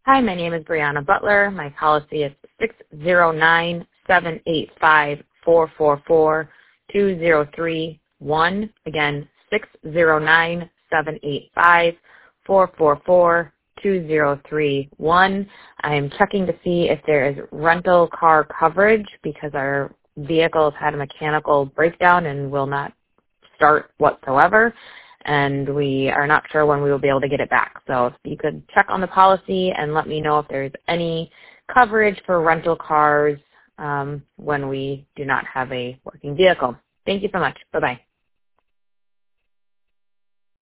Hi, my name is Brianna Butler. My policy is 609-785-444-2031. Again, 609-785-444-2031. I am checking to see if there is rental car coverage because our vehicle has had a mechanical breakdown and will not start whatsoever, and we are not sure when we will be able to get it back. So if you could check on the policy and let me know if there's any coverage for rental cars when we do not have a working vehicle. Thank you so much. Bye-bye.